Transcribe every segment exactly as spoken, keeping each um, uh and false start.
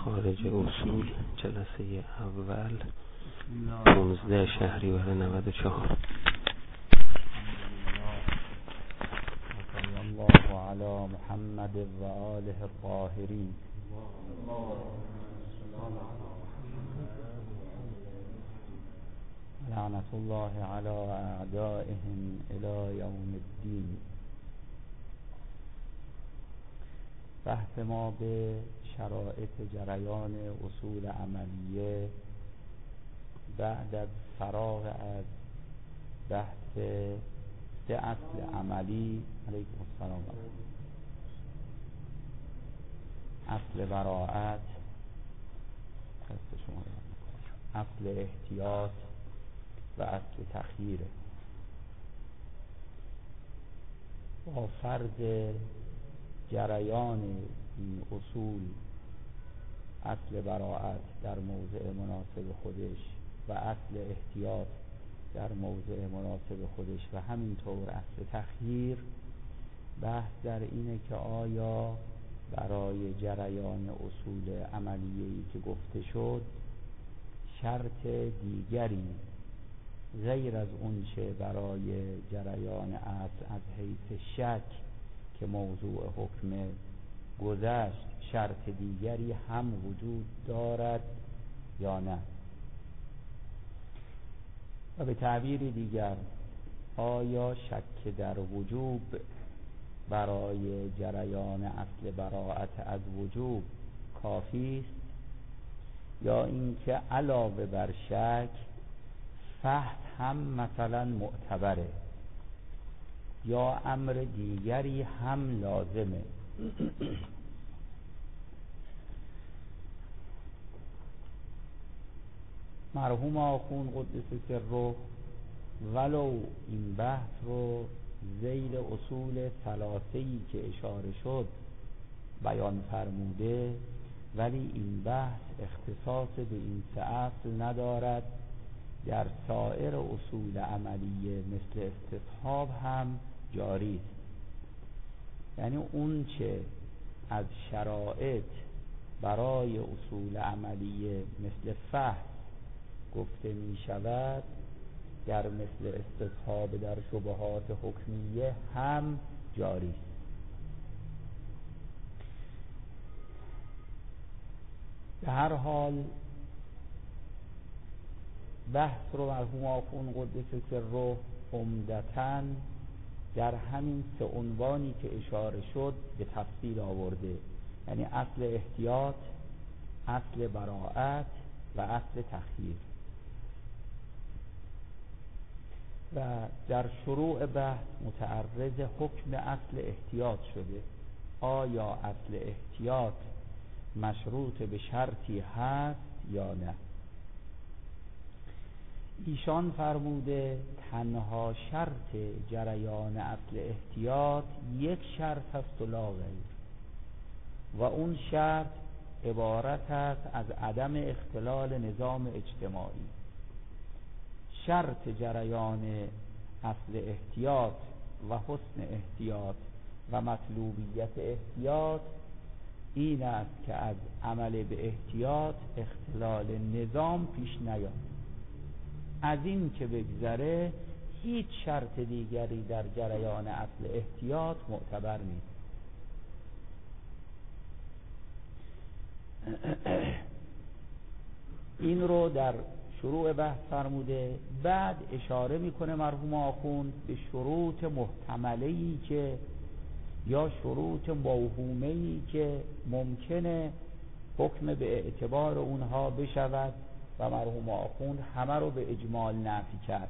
خارج اصول جلسه اول پانزده شهریور نود و چهار. صلی الله علی محمد و آله الطاهرین. لعنت الله علی اعدائهم الی یوم الدین. بحث ما به شرایط جریان اصول عملیه بعد از فراغ از بحث سه اصل عملی. علیکم السلام. اصل براءت، اصل احتیاط و اصل تخییره. با فرض جریان این اصول، اصل براءت در موضع مناسب خودش و اصل احتیاط در موضع مناسب خودش و همینطور اصل تخییر، بحث در اینه که آیا برای جریان اصول عملیه‌ای که گفته شد شرط دیگری غیر از اون چه برای جریان اصل از حیث شک که موضوع حکم گذشت شرط دیگری هم وجود دارد یا نه؟ و به تعبیر دیگر، آیا شک در وجوب برای جریان اصل براءت از وجوب کافی است، یا اینکه علاوه بر شک فحص هم مثلا معتبره یا امر دیگری هم لازمه؟ مرحوم آخوند قدس سره ولو این بحث رو ذیل اصول ثلاثه‌ای که اشاره شد بیان فرموده، ولی این بحث اختصاص به این سه اصل ندارد، در سایر اصول عملیه مثل استصحاب هم جاری است. یعنی اون چه از شرایط برای اصول عملیه مثل فحص گفته می شود در مثل استصحاب در شبهات حکمیه هم جاری است. به هر حال بحث رو مرحوم آخوند قدس سره عمدتاً در همین سه عنوانی که اشاره شد به تفصیل آورده، یعنی اصل احتیاط، اصل براءت و اصل تخییر. و در شروع بحث متعرض حکم اصل احتیاط شده. آیا اصل احتیاط مشروط به شرطی هست یا نه؟ ایشان فرموده تنها شرط جریان اصل احتیاط یک شرط است و لا غیر، و اون شرط عبارت است از عدم اختلال نظام اجتماعی. شرط جریان اصل احتیاط و حسن احتیاط و مطلوبیت احتیاط این است که از عمل به احتیاط اختلال نظام پیش نیاد. از این که بگذره هیچ شرط دیگری در جریان اصل احتیاط معتبر نیست. این رو در شروع بحث فرموده. بعد اشاره میکنه مرحوم آخوند به شروط محتمله‌ای که یا شروط موهومه‌ای که ممکنه حکم به اعتبار اونها بشود و مرحوم آخوند همه رو به اجمال نفی کرد.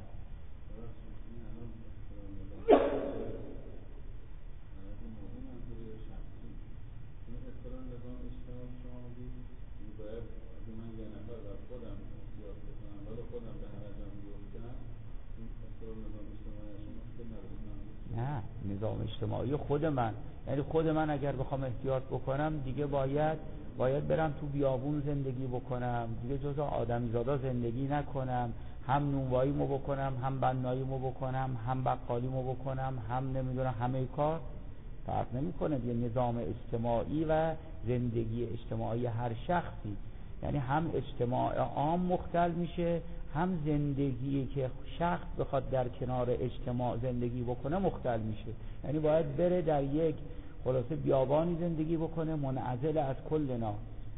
نه، نظام اجتماعی خود من، یعنی خود من اگر بخوام احتیاط بکنم دیگه باید باید برم تو بیابون زندگی بکنم، دیگه جزء آدمیزادا زندگی نکنم، هم نونواییمو بکنم، هم بناییمو بکنم، هم بقالیمو بکنم، هم نمیدونم همه کار. فرق نمیکنه. یه نظام اجتماعی و زندگی اجتماعی هر شخصی، یعنی هم اجتماع عام مختل میشه، هم زندگی که شخص بخواد در کنار اجتماع زندگی بکنه مختل میشه. یعنی باید بره در یک خلاصه بیابانی زندگی بکنه منعزل از کل ناس.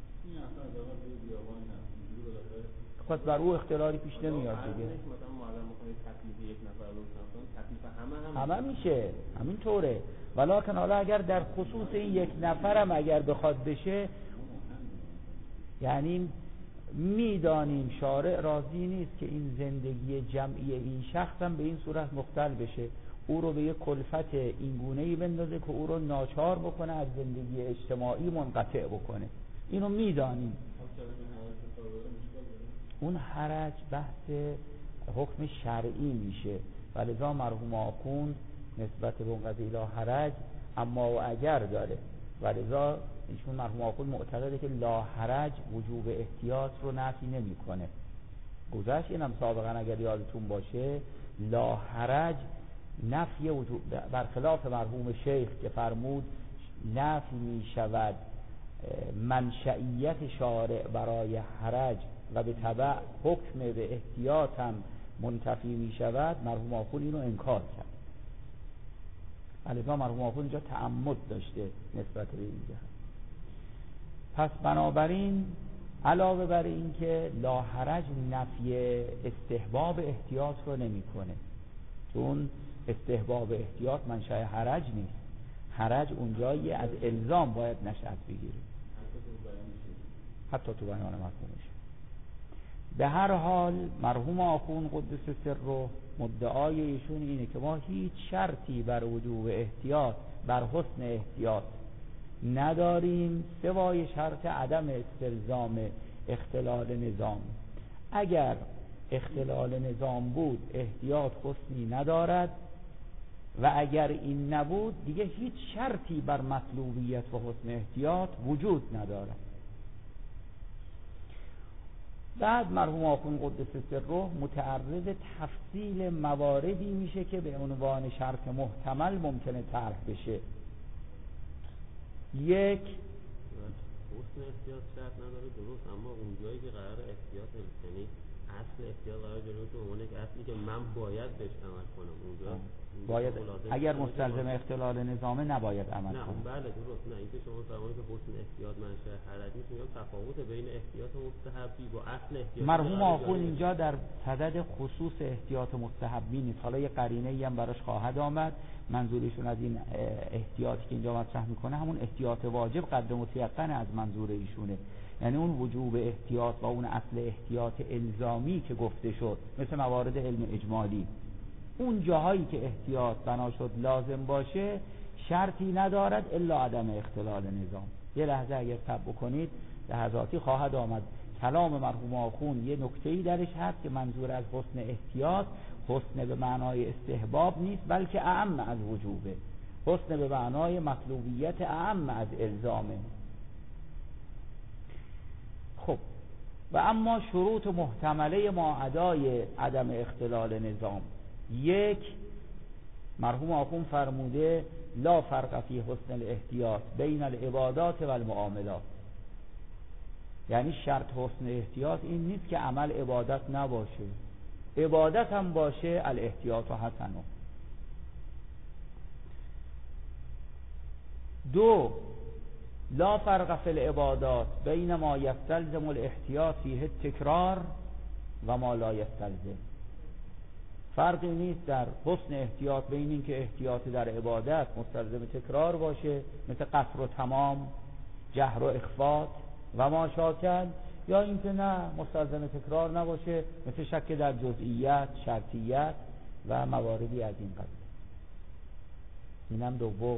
پس بر او اختلالی پیش نمیاد دیگه. همه میشه همین طوره، ولیکن حالا اگر در خصوص این یک نفرم اگر بخواد بشه، یعنی میدانیم شارع راضی نیست که این زندگی جمعی این شخص هم به این صورت مختل بشه، او رو به یک کلفت این گونه‌ای بندازه که او رو ناچار بکنه از زندگی اجتماعی منقطع بکنه. اینو میدانیم. اون حرج بحث حکم شرعی میشه، ولذا مرحوم آخوند نسبت به اون قضیه لا حرج اما و اگر داره، ولذا ایشون مرحوم آخوند معتقده که لا حرج وجوب احتیاط رو نفی نمیکنه. گذشت اینم سابقا اگر یادتون باشه لا حرج نفی وجوب، برخلاف مرحوم شیخ که فرمود نفی میشود منشئیت شارع برای حرج و به تبع حکم به احتیاط هم منتفی می شود، مرحوم آخوند اینو انکار کرد. علیزا مرحوم آخوند اینجا تعمد داشته نسبت به این جهت. پس بنابراین علاوه بر این که لا حرج نفی استحباب احتیاط رو نمی کنه، چون استحباب احتیاط منشأ حرج نیست، حرج اونجایی از الزام باید نشأت بگیره، حتی تو بیان مفهومش. به هر حال مرحوم آخوند قدس سره مدعای ایشون اینه که ما هیچ شرطی بر وجوب احتیاط بر حسن احتیاط نداریم سوای شرط عدم استلزام اختلال نظام. اگر اختلال نظام بود احتیاط حسنی ندارد و اگر این نبود دیگه هیچ شرطی بر مطلوبیت و حسن احتیاط وجود ندارد. بعد مرحوم آخوند قدس سره متعرض تفصیل مواردی میشه که به عنوان شرط محتمل ممکنه طرح بشه. یک حسن احتیاط شرط نداره، درست، اما اون جایی که قرار احتیاط یعنی اصل احتیاط قرار جلوی تو اونه که اصلی که من باید بهش عمل کنم، اونجا باید اگر مستلزم اختلال نظامه نباید عمل نه کنم. بله درست. نه اینکه شما فرمایید که حسن احتیاط منشأ حرج نیست، میگم تفاوت بین احتیاط مستحبی و اصل احتیاط. مرحوم آخوند اینجا در صدد خصوص احتیاط مستحبی نیست، حالا یه قرینه ای هم براش خواهد آمد. منظورشون از این احتیاطی که اینجا مطرح میکنه همون احتیاط واجب قدر متیقن از منظور ایشونه، یعنی اون وجوب احتیاط و اون اصل احتیاط الزامی که گفته شد مثل موارد علم اجمالی، اون جاهایی که احتیاط بنا شد لازم باشه شرطی ندارد الا عدم اختلال نظام. یه لحظه اگر تب کنید لحظاتی خواهد آمد کلام مرحوم آخوند یه نکته‌ای درش هست که منظور از حسن احتیاط حسن به معنای استحباب نیست بلکه اعم از وجوبه، حسن به معنای مطلوبیت اعم از الزامه. خب و اما شروط محتمله ما ادای عدم اختلال نظام، یک مرحوم آخوند فرموده لا فرق فی حسن الاحتیاط بین العبادات و المعاملات، یعنی شرط حسن احتیاط این نیست که عمل عبادت نباشه، عبادت هم باشه الاحتیاط و حسنه. دو لا فرق فی العبادات بین ما یستلزم الاحتیاط فیه تکرار و ما لا یستلزم، فرقی نیست در حسن احتیاط بین این که احتیاط در عبادت مستلزم تکرار باشه مثل قصر و تمام، جهر و اخفات و ما شاکل، یا اینکه نه مستلزم تکرار نباشه مثل شک در جزئیات، شرطیت و مواردی از این قبیل. اینم دوم.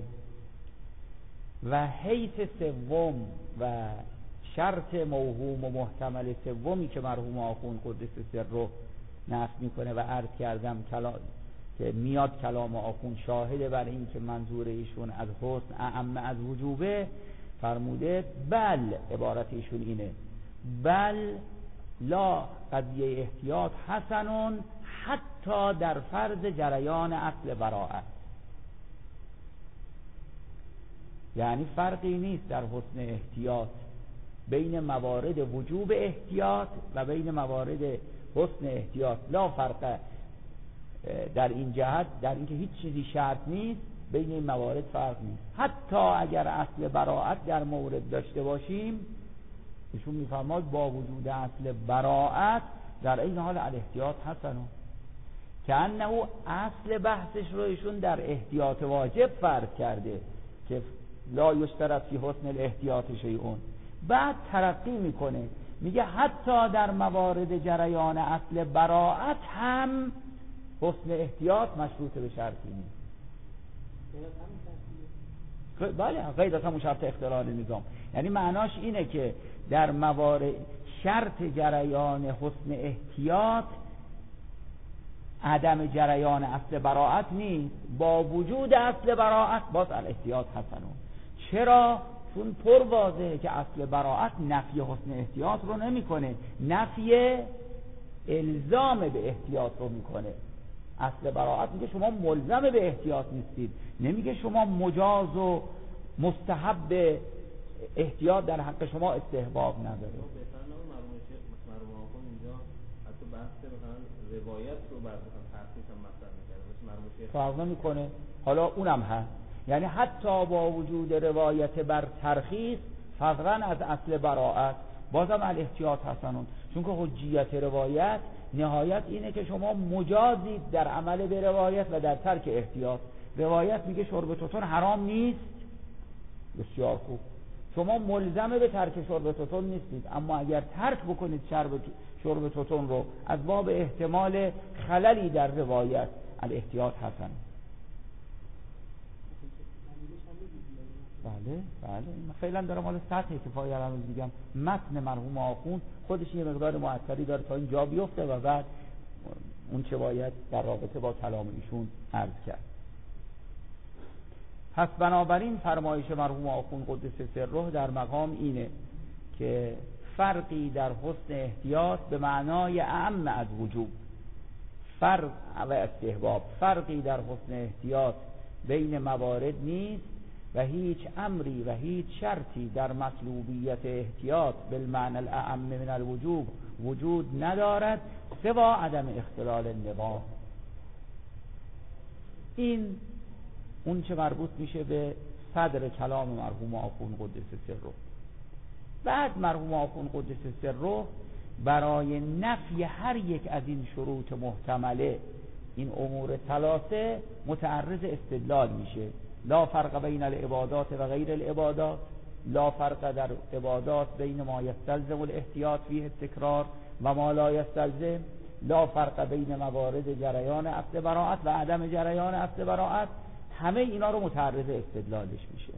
و حیث سوم و شرط موهوم و محتمل سومی که مرحوم آخوند قدس سره نفی میکنه و عرض کردم کلام که میاد کلام آخوند شاهده بر این که منظور ایشون از حسن اعم از وجوبه، فرموده بل عبارت ایشون اینه بل لا قضیه احتیاط حسنون حتی در فرض جریان اصل براءت. یعنی فرقی نیست در حسن احتیاط بین موارد وجوب احتیاط و بین موارد حسن احتیاط. لا فرق در این جهت، در اینکه هیچ چیزی شرط نیست، بین این موارد فرق نیست. حتی اگر اصل براءت در مورد داشته باشیم، ایشون میفرماد با وجود اصل براءت در این حال الاحتیاط حسن، که انه اصل بحثش رو ایشون در احتیاط واجب فرض کرده که لا یشترط فی حسن الاحتیاط شیئون. بعد ترقی میکنه میگه حتی در موارد جریان اصل براءت هم حسن احتیاط مشروط به شرطی نیست. بله، غیر از همون شرط اختلال نظام. یعنی معناش اینه که در موارد شرط جریان حسن احتیاط عدم جریان اصل براءت نیست، با وجود اصل براءت باز الاحتیاط حسنون. چرا؟ چون پر واضحه که اصل براءت نفی حسن احتیاط رو نمیکنه، نفی الزام به احتیاط رو میکنه. اصل براءت میگه شما ملزم به احتیاط نیستید، نمیگه شما مجاز و مستحب احتیاط در حق شما استحباب نداره. روایت رو بر ترخیص هم مطرح می‌کنه، فرق نمی‌کنه. حالا اونم هست، یعنی حتی با وجود روایت بر ترخیص فضلا از اصل براءت بازم الاحتیاط حسنون، چون که حجیت روایت نهایت اینه که شما مجازید در عمل به روایت و در ترک احتیاط. روایت میگه شرب توتون حرام نیست، بسیار خوب، شما ملزم به ترک شرب توتون نیستید، اما اگر ترک بکنید شرب شرب توتون رو از باب احتمال خللی در روایت، الاحتیاط حسن. بله بله، فعلا دارم حالا سطح کفایه رو میگم. متن مرحوم آخوند خودش یه مقدار معطلی داره تا این جا بیفته و بعد اون چه باید در رابطه با کلام ایشون عرض کرد. پس بنابراین فرمایش مرحوم آخوند قدس سره در مقام اینه که فرقی در حسن احتیاط به معنای اعم از وجوب فرق و استحباب، فرقی در حسن احتیاط بین موارد نیست و هیچ امری و هیچ شرطی در مطلوبیت احتیاط بالمعنى الاعم من الوجوب وجود ندارد سوا عدم اختلال النظام. این اون چه مربوط میشه به صدر کلام مرحوم آخوند قدس سره. بعد مرحوم آخوند قدس سره برای نفی هر یک از این شروط محتمله، این امور ثلاثه، متعرض استدلال میشه. لا فرق بین العبادات و غیر العبادات، لا فرق در عبادات بین ما یستلزم الاحتیاط فیه التکرار و ما لا یستلزم، لا فرق بین موارد جریان اصل براءت و عدم جریان اصل براءت. همه اینا رو متعرض استدلالش میشه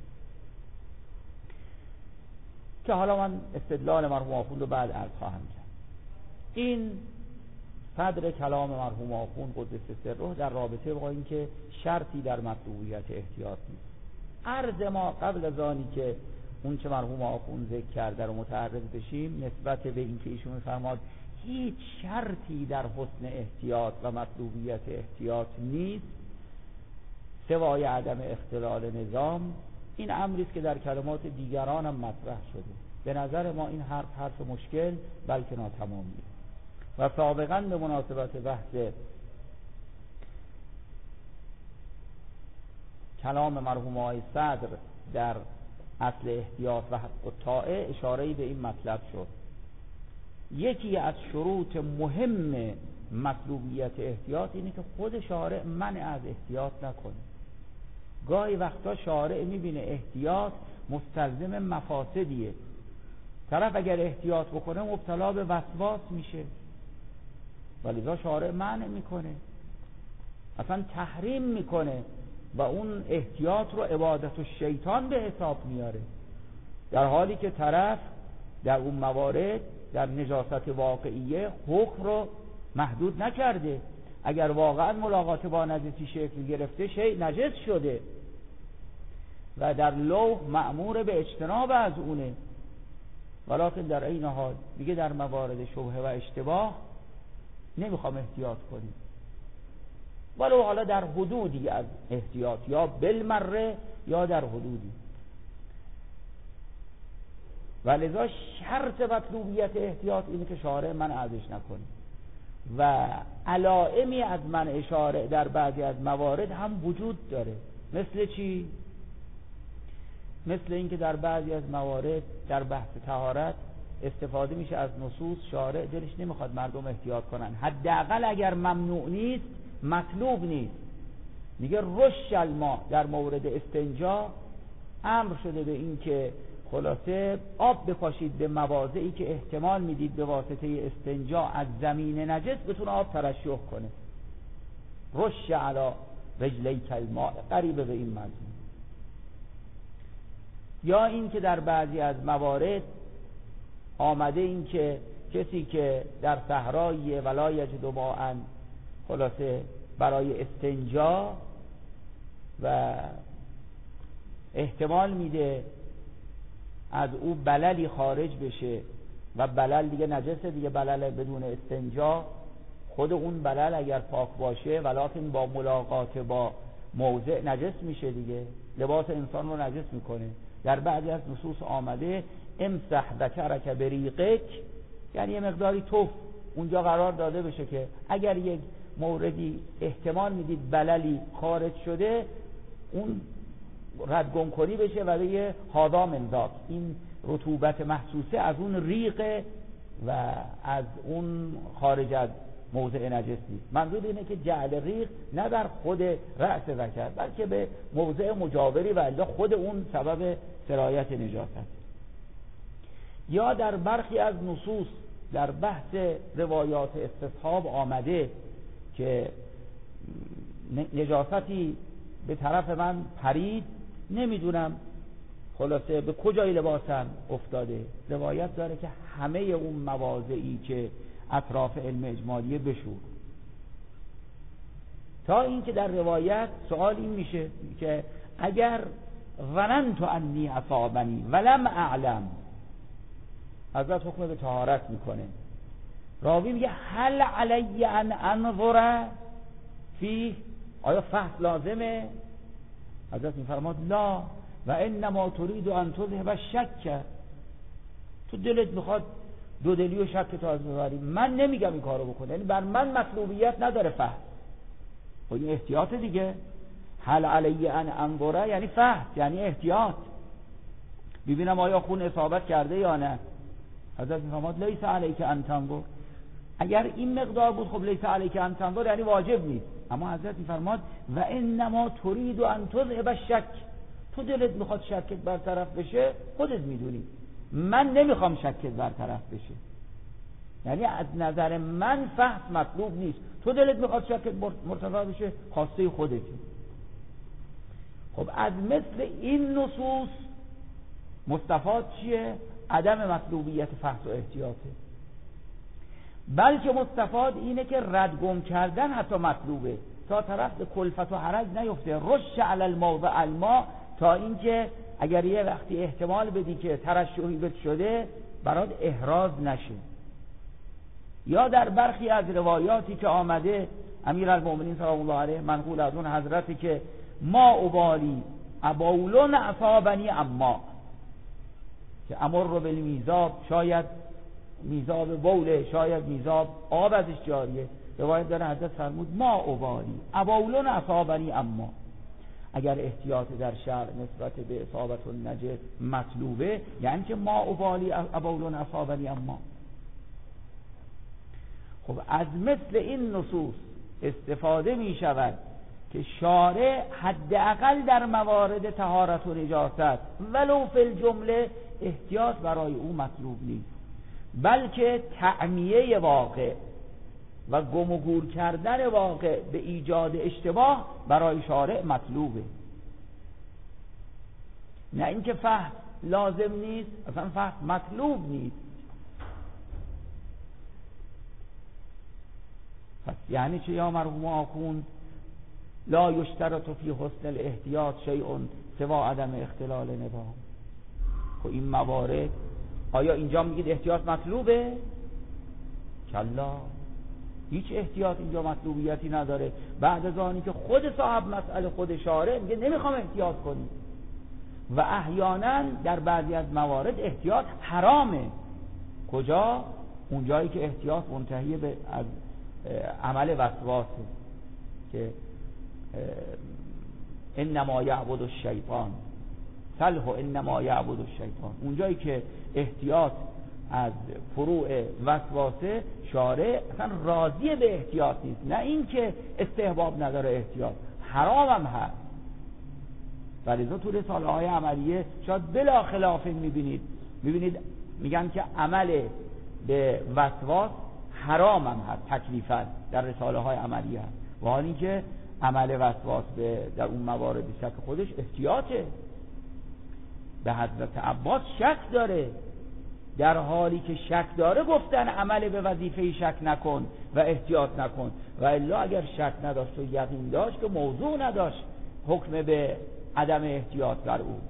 که حالا من استدلال مرحوم آخوند رو بعد عرض خواهم کرد. این صدر کلام مرحوم آخوند قدس سره در رابطه با این که شرطی در مطلوبیت احتیاط نیست. عرض ما قبل از آنی که اون چه مرحوم آخوند ذکر کرده رو متعرض بشیم نسبت به این که ایشون می‌فرماد هیچ شرطی در حسن احتیاط و مطلوبیت احتیاط نیست سوای عدم اختلال نظام. این امری است که در کلمات دیگران هم مطرح شده. به نظر ما این حرف حرف مشکل بلکه ناتمامیه و سابقا به مناسبت بحث کلام مرحوم آقای صدر در اصل احتیاط و حق و طاعه اشاره‌ای به این مطلب شد. یکی از شروط مهم مطلوبیت احتیاط اینه که خود شارع منع از احتیاط نکنه. گاهی وقتا شارع میبینه احتیاط مستلزم مفاسدیه، طرف اگر احتیاط بکنه مبتلا به وسواس میشه، ولذا شارع منع میکنه، اصلا تحریم میکنه و اون احتیاط رو عبادت الشیطان به حساب میاره، در حالی که طرف در اون موارد در نجاست واقعیه حکم رو محدود نکرده. اگر واقعا ملاقات با نجسی شکل گرفته شیء نجس شده و در لوح مأمور به اجتناب از اونه، ولکن در این حال دیگه در موارد شبهه و اشتباه نمیخوام احتیاط کنیم، ولو حالا در حدودی از احتیاط، یا بالمره یا در حدودی. و لذا شرط مطلوبیت احتیاط اینه که شارع منع ازش نکنه و علائمی از منع شارع در بعضی از موارد هم وجود داره. مثل چی؟ مثل اینکه در بعضی از موارد در بحث طهارت استفاده میشه از نصوص، شارع دلش نمیخواد مردم احتیاط کنن، حداقل اگر ممنوع نیست مطلوب نیست. میگه رش الماء، در مورد استنجا امر شده به این که خلاصه آب بپاشید به مواضعی که احتمال میدید به واسطه استنجا از زمین نجس بتونه آب ترشح کنه. رش علی رجلیک الماء، قریبه به این مضمون. یا این که در بعضی از موارد آمده این که کسی که در صحرای ولا یجد ماء، خلاصه برای استنجا و احتمال میده از او بللی خارج بشه و بلل دیگه نجسه دیگه، بلل بدون استنجا، خود اون بلل اگر پاک باشه ولکن با ملاقات با موضع نجس میشه دیگه، لباس انسان رو نجس میکنه. در بعضی از نصوص آمده امسح ذکرک بریقک، یعنی یه مقداری توف اونجا قرار داده بشه که اگر یک موردی احتمال میدید بللی خارج شده اون ردگم کنی بشه و به هاذا من ذاک، این رطوبت محسوسه از اون ریق و از اون خارج از موضع نجس نیست. منظور اینه که جعل ریق نه در خود رأس ذکر بلکه به موضع مجاوری و الا خود اون سبب سرایت نجاست. یا در برخی از نصوص در بحث روایات استصحاب آمده که نجاستی به طرف من پرید، نمیدونم خلاصه به کجای لباسم افتاده، روایت داره که همه اون مواضعی که اطراف علم اجمالیه بشور، تا این که در روایت سوال این میشه که اگر ظننت انی اصابنی ولم اعلم، حضرت حکم به طهارت میکنه، راوی میگه هل علی ان انظر فی، آیا فحص لازمه؟ حضرت میفرماد لا و انما تريد ان تذهب الشک، تو دلت میخواد دو دلی و شک تو از ببری، من نمیگم این کارو بکنه، یعنی بر من مطلوبیت نداره فحص، و این احتیاط دیگه. هل علی ان انظر یعنی فحص، یعنی احتیاط، ببینم آیا خون اصابت کرده یا نه. حضرت میفرماد لیس علیک ان تنظر، اگر این مقدار بود خب لیس علیک ان تنظر یعنی واجب نیست، اما حضرت میفرماد و انما تريد ان تذهب الشک، تو دلت میخواد شکت برطرف بشه خودت میدونی، من نمیخوام شکت برطرف بشه، یعنی از نظر من فحص مطلوب نیست، تو دلت میخواد شکت مرتفع بشه خواسته خودتی. خب از مثل این نصوص مستفاد چیه؟ عدم مطلوبیت فحص و احتیاطه، بلکه مستفاد اینه که ردگم کردن حتی مطلوبه تا طرف به کلفت و حرج نیفته. رش علی الموضع الماء، تا اینکه اگر یه وقتی احتمال بدی که ترشحی بد شده برات احراز نشه. یا در برخی از روایاتی که آمده امیرالمومنین سلام الله علیه منقول از اون حضرتی که ما ابالی ابولون اصابنی اما، که امر رو به میزاب، شاید میزاب بوله، شاید میزاب آب ازش جاریه، روایت داره حضرت فرمود ما ابالی ابولون اصابنی اما، اگر احتیاط در شرع نسبت به اصابت النجس مطلوبه یعنی که ما ابالی ابولون اصابنی اما. خب از مثل این نصوص استفاده می شود که شارع حداقل در موارد طهارت و نجاست ولو فی الجمله احتیاط برای او مطلوب نیست، بلکه تعمیه واقع و گم و گور کردن واقع به ایجاد اشتباه برای شارع مطلوبه، نه اینکه فحص لازم نیست، اصلا فحص مطلوب نیست. پس یعنی چه یا مرحوم آخوند لا یشترط فی حسن الاحتیاط شیء سوا عدم اختلال نظام. خب این موارد آیا اینجا میگید احتیاط مطلوبه؟ کلا، هیچ احتیاط اینجا مطلوبیتی نداره، بعد از آنی که خود صاحب مسئله خود شارع میگه نمیخوام احتیاط کنی، و احیانا در بعضی از موارد احتیاط حرامه. کجا؟ اون جایی که احتیاط منتهی به از عمل وسواسه که انما یعبد الشیطان صلح انما یعبد الشیطان، اون جایی که احتیاط از فروع وسواسه شارع اصلا راضی به احتیاط نیست، نه این که استحباب نداره احتیاط، حرام هم هست. ولیذا تو رساله های عملیه شاید بلا خلاف میبینید میبینید میگن که عمل به وسواس حرام هم هست تکلیفاً در رساله های عملیه هست، و حالی که عمل وسواس به در اون موارد شک خودش احتیاطه. به حضرت عباس شک داره، در حالی که شک داره گفتن عمل به وظیفه شک نکن و احتیاط نکن، و الا اگر شک نداشت و یقین داشت که موضوع نداشت حکم به عدم احتیاط بر او.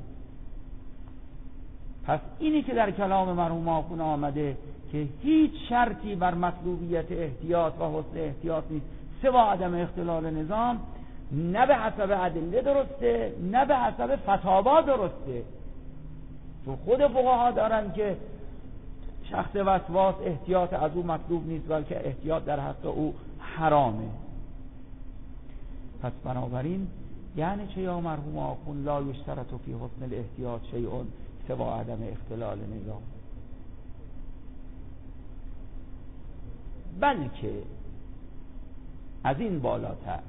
پس اینی که در کلام مرحوم آخوند آمده که هیچ شرطی بر مطلوبیت احتیاط و حسن احتیاط نیست سوا عدم اختلال نظام، نه به حسب ادله درسته نه به حسب فتاوا درسته. چون خود فقها دارن که شخص وسواس احتیاط از او مطلوب نیست بلکه احتیاط در حق او حرامه. پس بنابراین یعنی چه یا مرحوم آخوند لا یشترط فی حسن الاحتیاط شیء سوا عدم اختلال نظام، بلکه از این بالاتر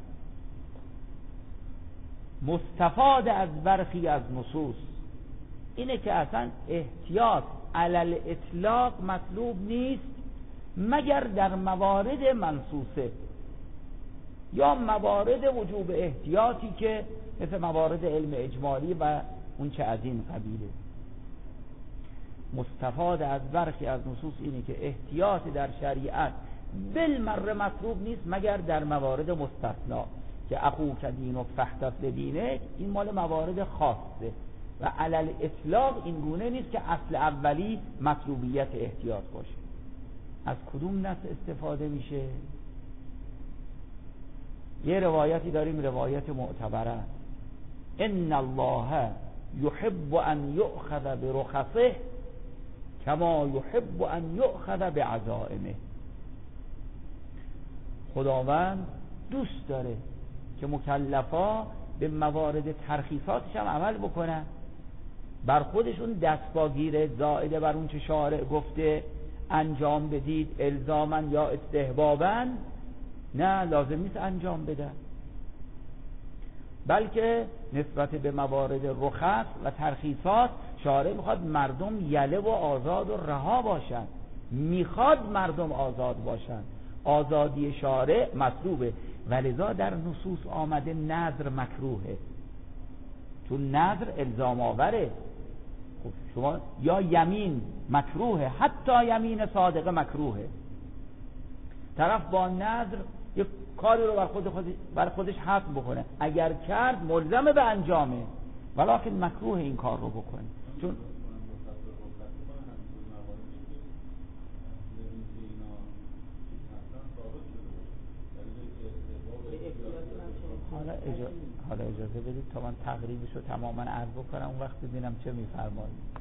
مستفاد از برخی از نصوص اینه که اصلا احتیاط علل اطلاق مطلوب نیست مگر در موارد منصوصه یا موارد وجوب احتیاطی که مثل موارد علم اجمالی و اون چه از این قبیله. مستفاد از برخی از نصوص اینه که احتیاط در شریعت بالمره مطلوب نیست مگر در موارد مستثنا که اخوک دینک فاحتف لدینک، این مال موارد خاصه و علل اطلاق این گونه نیست که اصل اولی مطلوبیت احتیاط باشه. از کدوم نص استفاده میشه؟ یه روایتی داریم، روایت معتبره، ان الله یحب ان یؤخذ برخصه کما یحب ان یؤخذ بعزائمه. خداوند دوست داره که مکلفا به موارد ترخیصاتش هم عمل بکنن، بر خودشون دستگیر زائده بر اون چه شارع گفته انجام بدید الزاما یا استحبابا، نه لازم نیست انجام بدن، بلکه نسبت به موارد رخص و ترخیصات شارع میخواد مردم یله و آزاد و رها باشن، میخواد مردم آزاد باشن، آزادی شارع مطلوبه. ولذا در نصوص آمده نذر مکروهه، چون نذر الزام آوره. خب شما یا یمین مکروهه، حتی یمین صادقه مکروهه. طرف با نذر یک کاری رو بر خود خود بر خودش حتم بکنه، اگر کرد ملزمه به انجامه، ولکن مکروه این کار رو بکنه. چون حالا اجازه, حالا اجازه بدید تا من تقریبش رو تماما عرض بکنم، اون وقت ببینم چه میفرمایید.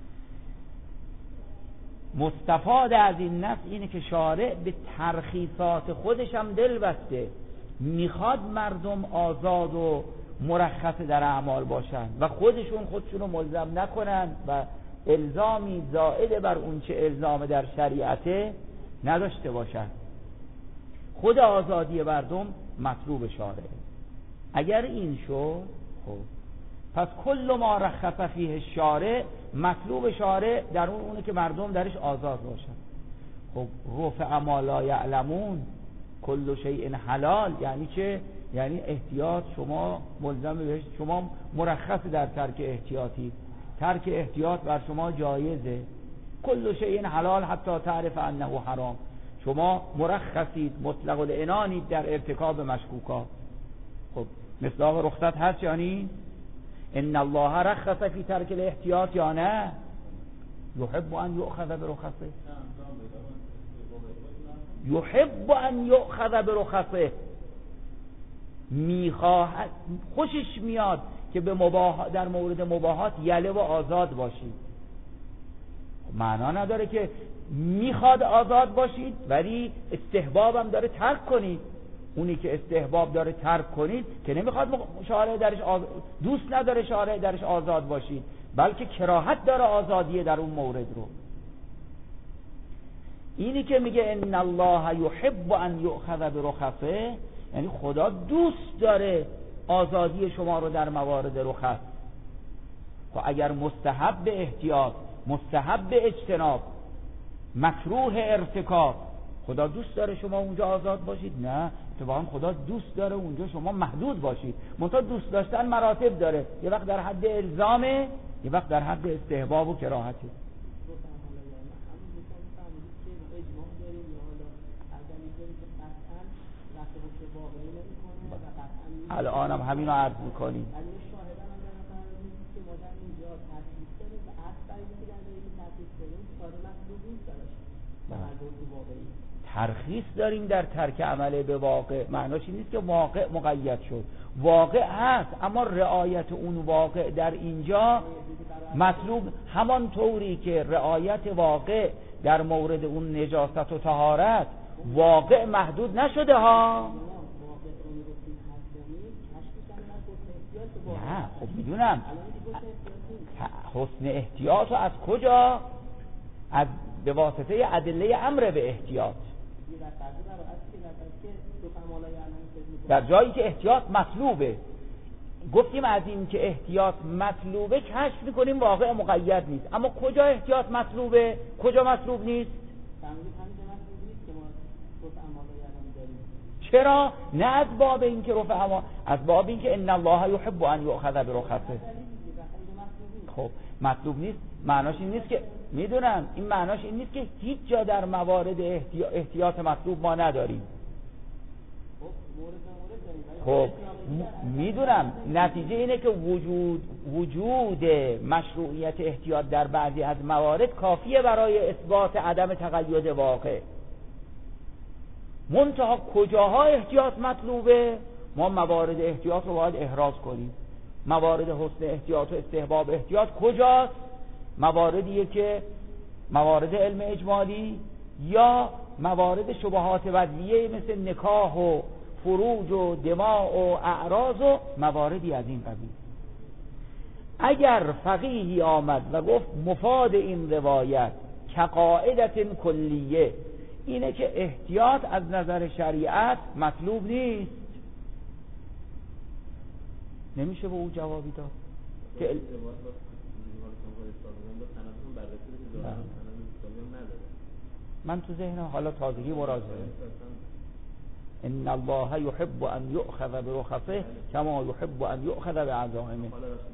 مستفاد از این نص اینه که شارع به ترخیصات خودش هم دل بسته، میخواد مردم آزاد و مرخص در اعمال باشن و خودشون خودشون رو ملزم نکنن و الزامی زائد بر اون چه الزام در شریعته نداشته باشن. خود آزادی مردم مطلوب شارع. اگر این شد خب پس کل ما رخص فیه الشارع، مطلوب شارع در اون اونه که مردم درش آزاد باشن. خب رفع ما لا یعلمون کل شیء حلال یعنی چه؟ یعنی احتیاط شما ملزم بهش، شما مرخص در ترک احتیاطی، ترک احتیاط بر شما جایزه. کل شیء حلال حتی تعرف انه حرام، شما مرخصید، مطلق العنانید در ارتکاب مشکوکات. خب مصداق رخصت هست یعنی ان الله رخص فی ترک الاحتیاط یا نه؟ یحب ان یؤخذ برخصه، یحب ان یؤخذ برخصه، میخواهد، خوشش میاد که به مباح در مورد مباحات یله و آزاد باشید. معنا نداره که میخواد آزاد باشید ولی استحباب هم داره ترک کنید. اونی که استحباب داره ترک کنید که نمیخواد شارع درش آز... دوست نداره شارع درش آزاد باشید، بلکه کراهت داره آزادی در اون مورد رو. اینی که میگه ان الله یحب ان یؤخذ برخصه، یعنی خدا دوست داره آزادی شما رو در موارد رخص. و اگر مستحب احتیاط، مستحب اجتناب، مکروه ارتکاب، خدا دوست داره شما اونجا آزاد باشید؟ نه، اتفاقا خدا دوست داره اونجا شما محدود باشید. منتها دوست داشتن مراتب داره، یه وقت در حد الزامه، یه وقت در حد استحباب و کراهته. الان هم همین رو عرض میکنیم. ترخیص داریم در ترک عمل به واقع. معناش این نیست که واقع مقید شد، واقع هست، اما رعایت اون واقع در اینجا مطلوب. همان طوری که رعایت واقع در مورد اون نجاست و طهارت واقع محدود نشده ها. نه خب میدونم حسن احتیاط از کجا؟ از به واسطه ادله امر به احتیاط. در جایی که احتیاط مطلوبه، گفتیم از این که احتیاط مطلوبه کشف میکنیم واقع مقید نیست. اما کجا احتیاط مطلوبه، کجا مطلوب نیست؟ چرا؟ نه از باب این که رفع اما از باب این که ان الله یحب ان یؤخذ برخصه. خب مطلوب نیست معناش این نیست که، میدونم این معناش این نیست که هیچ جا در موارد احتیاط مطلوب ما نداریم. خب میدونم نتیجه اینه که وجود وجود مشروعیت احتیاط در بعضی از موارد کافیه برای اثبات عدم تقید واقع. منتها کجاها احتیاط مطلوبه؟ ما موارد احتیاط رو باید احراز کنیم. موارد حسن احتیاط و استحباب احتیاط کجاست؟ مواردیه که موارد علم اجمالی یا موارد شبهات بدویه مثل نکاح و فروج و دماء و اعراض و مواردی از این قبیل. اگر فقیهی آمد و گفت مفاد این روایت کقاعدت کلیه، اینه که احتیاط از نظر شریعت مطلوب نیست، نمیشه به او جوابی داد که من تو ذهنم حالا تازگی مراجعه ان الله یحب ان یؤخذ برخصه کما یحب ان یؤخذ بعزائمه.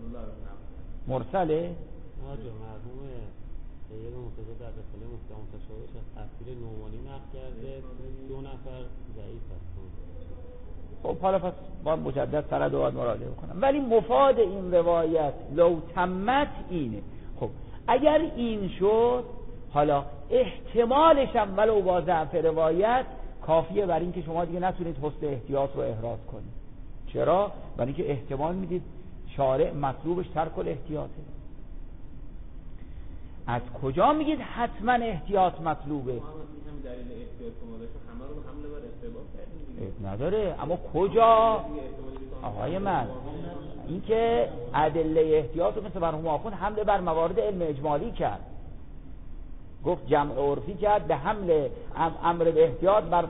مرسله آجا مرحوم سید مرتضی در رساله مفتاح متشابهش از تفسیر نعمانی نقل کرده، دو نفر ضعیف هستند. خب حالا پس با مجدد سند رو باید مراجعه بکنم. ولی مفاد این روایت لو تمت اینه. خب اگر این شد، حالا احتمالش هم ولو با ضعف روایت کافیه برای اینکه شما دیگه نتونید حسن احتیاط رو احراز کنید. چرا؟ برای اینکه احتمال میدید شارع مطلوبش ترک الاحتیاطه. از کجا میگید حتما احتیاط مطلوبه؟ نداره. اما کجا؟ آقای من این که ادله احتیاط رو مثل مرحوم آخوند حمله بر موارد علم اجمالی کرد، گفت جمع عرفی کرد به حمل امر به احتیاط بر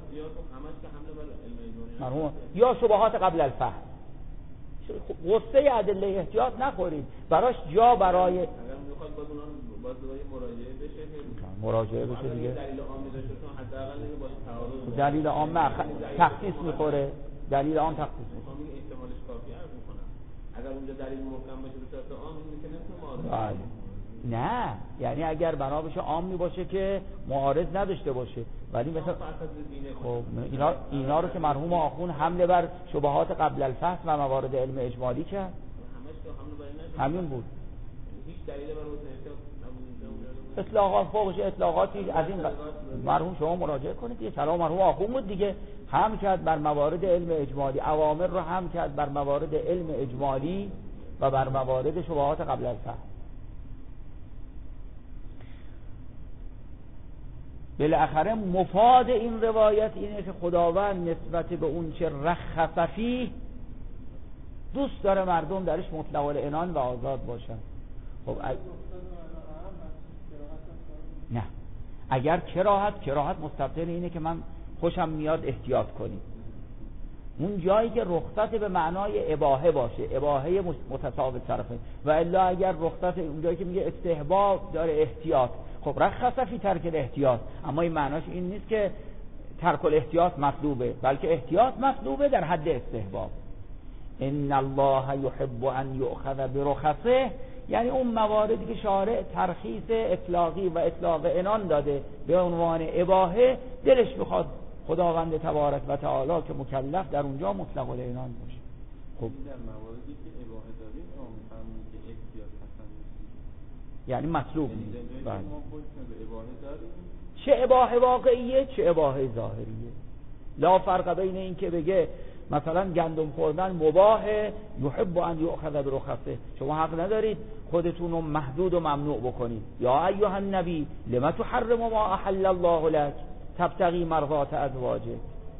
مرحوم یا شبهات قبل الفهم. غصه ادله احتیاط نخورید، براش جا برای اگر میخواد باز اونا باز مراجعه بشه مراجعه بشه دیگه. دلیل عامی داشته چون حداقل نگه با تعارض دلیل عام نه تخصیص میخوره، دلیل عام تخصیص میخوام میگه احتمالش کافی عرض میکنم. اگر اونجا دلیل محکم باشه به صورت عام این که نمیتونه معارض. نه یعنی اگر بنا بشه عامی باشه که معارض نداشته باشه، ولی مثلا خب اینا اینا رو که مرحوم آخون حمله بر شبهات قبل الفحص و موارد علم اجمالی کرد، همین بود. هیچ دلیل بر اطلاقات فوقش اطلاقاتی از این مرحوم شما مراجعه کنید دیگه. کلام مرحوم آخوند بود دیگه، هم کرد بر موارد علم اجمالی، اوامر رو هم کرد بر موارد علم اجمالی و بر موارد شبهات قبل از فهم. بالاخره مفاد این روایت اینه که خداوند نسبت به اون چه رخص فیه دوست داره مردم درش مطلق العنان و آزاد باشن. خب ا... نه اگر کراهت کراهت مستبطن اینه که من خوشم میاد احتیاط کنیم، اون جایی که رخصت به معنای اباحه باشه، اباحه متساوی طرفین، و الا اگر رخصت اون جایی که میگه استحباب داره احتیاط، خب رخص فی ترک الاحتیاط، اما این معناش این نیست که ترک الاحتیاط مطلوبه، بلکه احتیاط مطلوبه در حد استحباب. ان الله یحب ان یؤخذ برخصه، یعنی اون مواردی که شارع ترخیص اطلاقی و اطلاق عنان داده به عنوان اباحه، دلش بخواد خداوند تبارک و تعالی که مکلف در اونجا مطلق العنان باشه. خب در مواردی که اباحه داریم ما می‌فهمیم که احتیاط حسن نیست، یعنی مطلوب یعنی نیست. ما خودمون به اباحه داریم، چه اباحه واقعیه چه اباحه ظاهریه. لا فرق بین این که بگه مثلا گندم خوردن مباحه، یحب ان یؤخذ برخصه، شما حق ندارید خودتون رو محدود و ممنوع بکنید. یا ایها النبی لما تحرم ما احل الله لك تبتغی مرضات ازواجه.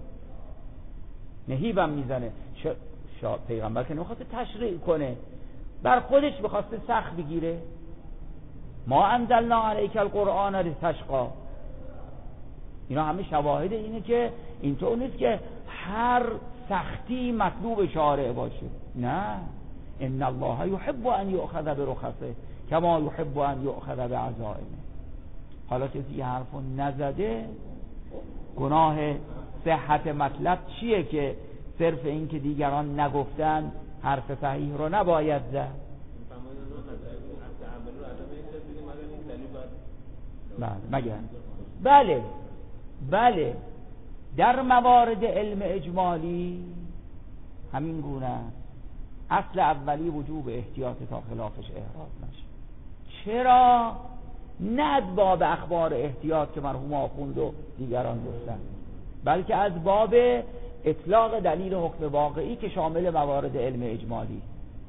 نهیبم میزنه شا... پیغمبر که نمیخواسته تشریع کنه، بر خودش بخواسته سخت بگیره. ما انزلنا علیک القرآن لتشقی. اینا همه شواهد اینه که اینطور نیست که هر سختی مطلوب شارع باشه. نه، ان الله یحب ان یؤخذ برخصه کما یحب ان یؤخذ بعزائمه. حالا کسی این حرفو نزده، گناه صحت مطلب چیه که صرف این که دیگران نگفتن حرف صحیح رو نباید زد؟ بله مگر بله بله در موارد علم اجمالی همین گونه اصل اولی وجوب احتیاط تا خلافش احراز نشه. چرا؟ نه از باب اخبار احتیاط که مرحوم آخوند و دیگران گفتن، بلکه از باب اطلاق دلیل حکم واقعی که شامل موارد علم اجمالی.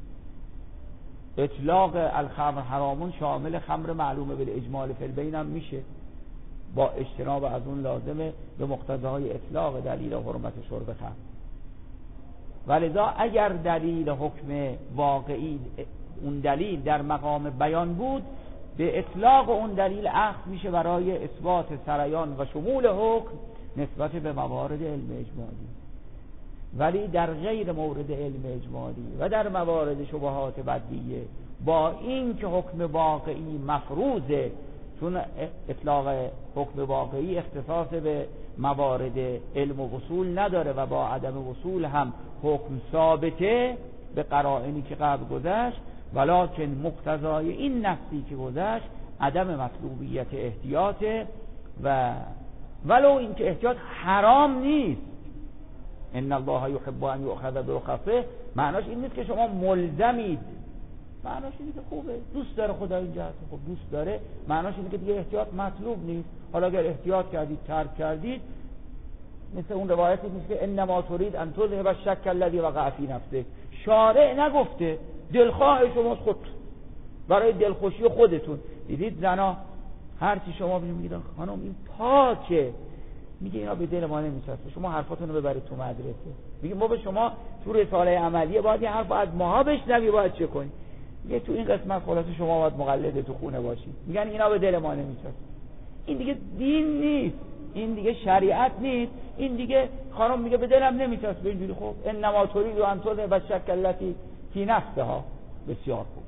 اطلاق الخمر حرامون شامل خمر معلومه بالاجمال فی البین هم میشه، با اجتناب از اون لازمه به مقتضای اطلاق دلیل حرمت شرب خمر. ولذا اگر دلیل حکم واقعی اون دلیل در مقام بیان بود، به اطلاق اون دلیل اخذ میشه برای اثبات سریان و شمول حکم نسبت به موارد علم اجمالی. ولی در غیر مورد علم اجمالی و در موارد شبهات بدیه، با این که حکم واقعی مفروضه، چون اطلاق حکم واقعی اختصاص به موارد علم و وصول نداره و با عدم وصول هم حکم ثابته به قرائنی که قبل گذشت، ولکن مقتضای این نصی که گذشت عدم مطلوبیت احتیاطه، و ولو این که احتیاط حرام نیست. ان الله یحب ان یؤخذ برخصه معناش این نیست که شما ملزمید، معناش اینه که خوبه، دوست داره خدا این جهت، خب دوست داره، معناش اینه که دیگه احتیاط مطلوب نیست. حالا اگر احتیاط کردید ترک کردید، مثل اون روایتی نیست که انما ترید ان تذهب الشک الذی وقع فی نفسک. شارع نگفته، دلخواه شماست، خود برای دلخوشی خودتون. دیدید زنا هر چی شما میگید خانم این پاکه، میگه اینا به دل ما نمیچسبه، شما حرفاتونو ببرید تو مدرسه. میگه ما به شما تو رساله عملیه باید این حرف از ماها بشنوی، باید چه کنی؟ میگه تو این قسمت خلاصه شما باید مقلد تو خونه باشی. میگن اینا به دل ما نمیچسبه. این دیگه دین نیست، این دیگه شریعت نیست، این دیگه خانم میگه به دلم نمیچسبه اینجوری. خب انما ترید ان تذهب الشک التی فی نفسها. بسیار خوب.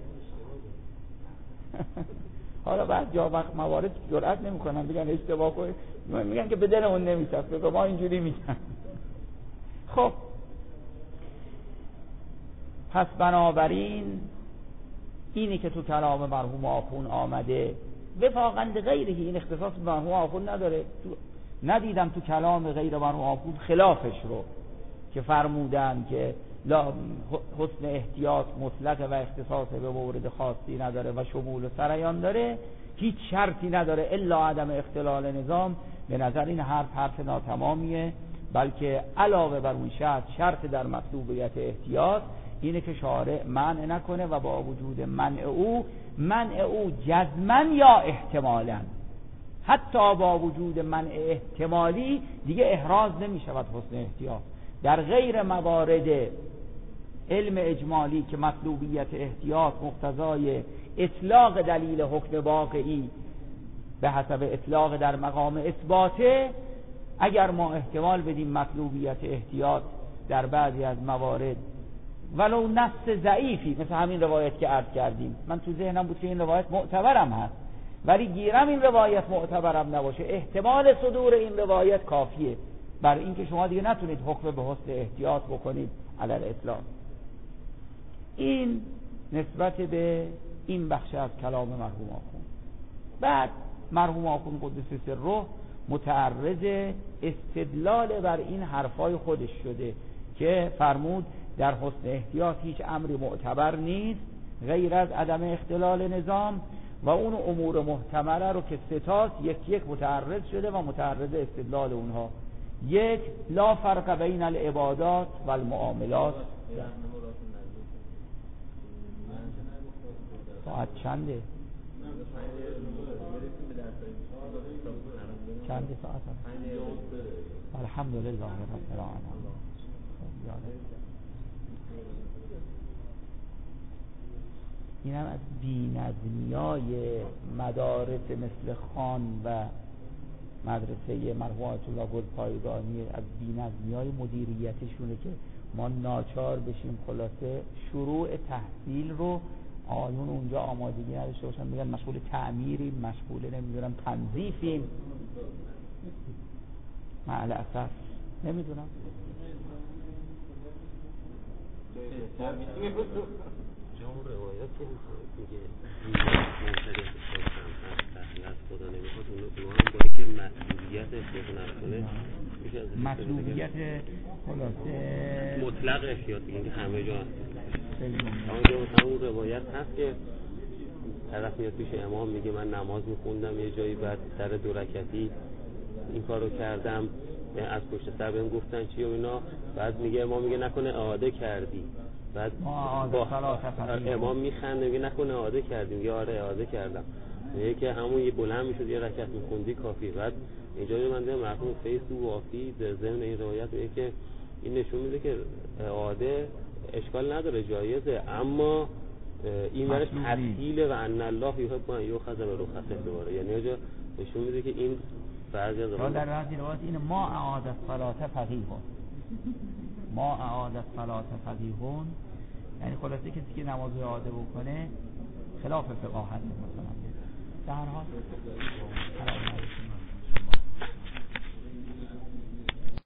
حالا بعد جا وقت موارد جرئت نمیکنن بگن اشتباه کنید، میگن که به دلمون نمیچسبه، ما اینجوری میگن. خب پس بنابراین اینی که تو کلام مرحوم آخوند آمده وفاقاً غیره، این اختصاص به مرحوم آخوند نداره. ندیدم تو کلام غیر مرحوم آخوند خلافش رو که فرمودن که لا حسن احتیاط مطلق و اختصاص به مورد خاصی نداره و شمول و سریان داره، هیچ شرطی نداره الا عدم اختلال نظام، به نظر این حرف حرف ناتمامیه، بلکه علاوه بر اون شرط شرط در مطلوبیت احتیاط اینه که شارع منع نکنه و با وجود منع او منع او جزماً یا احتمالاً، حتی با وجود منع احتمالی دیگه احراز نمی شود حسن احتیاط. در غیر موارد علم اجمالی که مطلوبیت احتیاط مقتضای اطلاق دلیل حکم واقعی به حسب اطلاق در مقام اثباته، اگر ما احتمال بدیم مطلوبیت احتیاط در بعضی از موارد ولو نص ضعیفی مثل همین روایت که عرض کردیم، من تو ذهنم بود که این روایت معتبرم هست ولی گیرم این روایت معتبرم نباشه، احتمال صدور این روایت کافیه بر اینکه شما دیگه نتونید حکم به حسن احتیاط بکنید علی الاطلاق. این نسبت به این بخش از کلام مرحوم آخوند. بعد مرحوم آخوند قدس سره متعرض استدلال بر این حرفای خودش شده که فرمود در حسن احتیاط هیچ امری معتبر نیست غیر از عدم اختلال نظام و اون امور محتمله رو که ستاست یک یک متعرض شده و متعرض استدلال اونها. یک، لا فرق بین العبادات و المعاملات. ساعت چنده؟ چنده ساعت هست؟ الحمدلله رب العالمین. این هم از بی‌نظمیای مدارس مثل خان و مدرسه مرحوم آیت الله گلپایگانی، از بی‌نظمیای مدیریتشونه که ما ناچار بشیم خلاصه شروع تحصیل رو آیون اونجا آمادگی نداشته باشن، میگن مشغول تعمیریم، مشغول نمیدونم تنظیفیم، معل اسف نمیدونم جامون روایات که میگه منصرف از خدا نمیخواد اونو هم باید که مطلوبیت احتیاط نکنه مطلوبیت خلاصه مطلق احتیاط بگیم که همه جا هست. همون روایت هست که طرف میاد پیش امام میگه من نماز میخوندم یه جایی بعد سر دو رکعتی این کارو کردم از پشت سر بهم گفتن چی و اینا، بعد میگه امام میگه نکنه اعاده کردی، بعد با امام میخنده میگه نکنه اعاده کردی، میگه آره اعاده کردم، میگه که همون یه بلند میشد یه رکعت میخوندی کافی. بعد اینجا من دیدم مرحوم فیض تو وافی در ضمن این روایت میگه که این نشون میده که اعاده اشکال نداره جایزه، اما این برش تسهیله و ان الله یحب ان یؤخذ برخصه دوباره، یعنی اینجا نشون میده که این بعضی از در بعضی روایات این ما اعاد الصلاه فقیهون، ما اعاد الصلاه فقیهون یعنی خلاصه کسی که نماز اعاده بکنه خلاف فقاهت مثلا. در هر حال